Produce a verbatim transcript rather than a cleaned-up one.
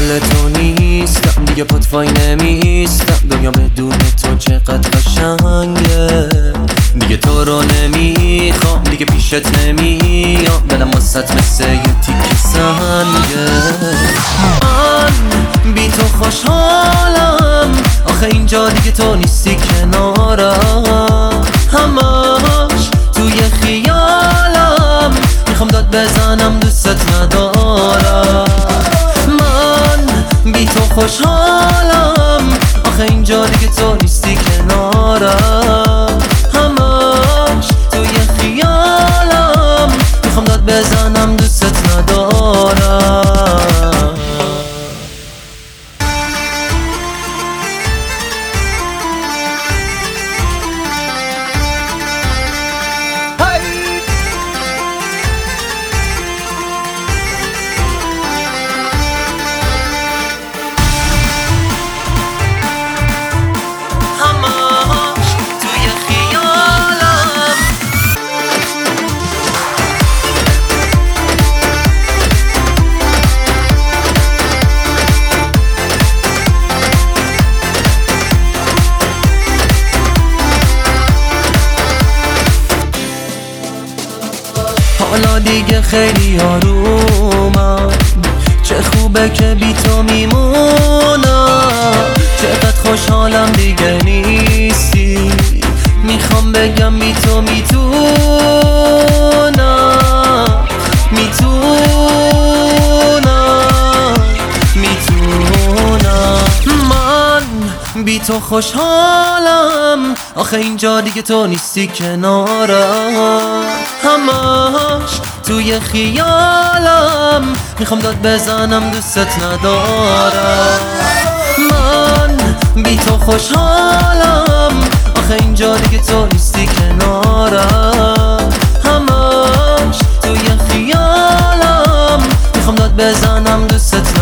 دنبال تو نیستم دیگه، پتوای نمیستم. دنیا بدون تو چقدر قشنگه، دیگه تو رو نمیخوام، دیگه پیشت نمیام. دلم واسط مثل یه تیکه سنگه. من بی تو خوشحالم، آخه اینجا دیگه تو نیستی کنارم. همش توی خیالم، میخوام داد بزنم دوستت ندارم. من بی تو خوشحالم، آخه اینجا دیگه تو نیستی کنارم. همش توی خیالم، میخوام داد بزنم دوستت ندارم. حالا دیگه خیلی آرومم، چه خوبه که بی تو میمونم. چقدر خوشحالم دیگه نیستی، میخوام بگم بی تو میتونم، میتونم، میتونم. من بی تو خوشحالم، آخه اینجا دیگه تو نیستی کنارم. همش توی خیالم، میخوام داد بزنم دوستت ندارم. من بی تو خوشحالم، آخه اینجا دیگه تو نیستی کنارم. همش توی خیالم، میخوام داد بزنم دوستت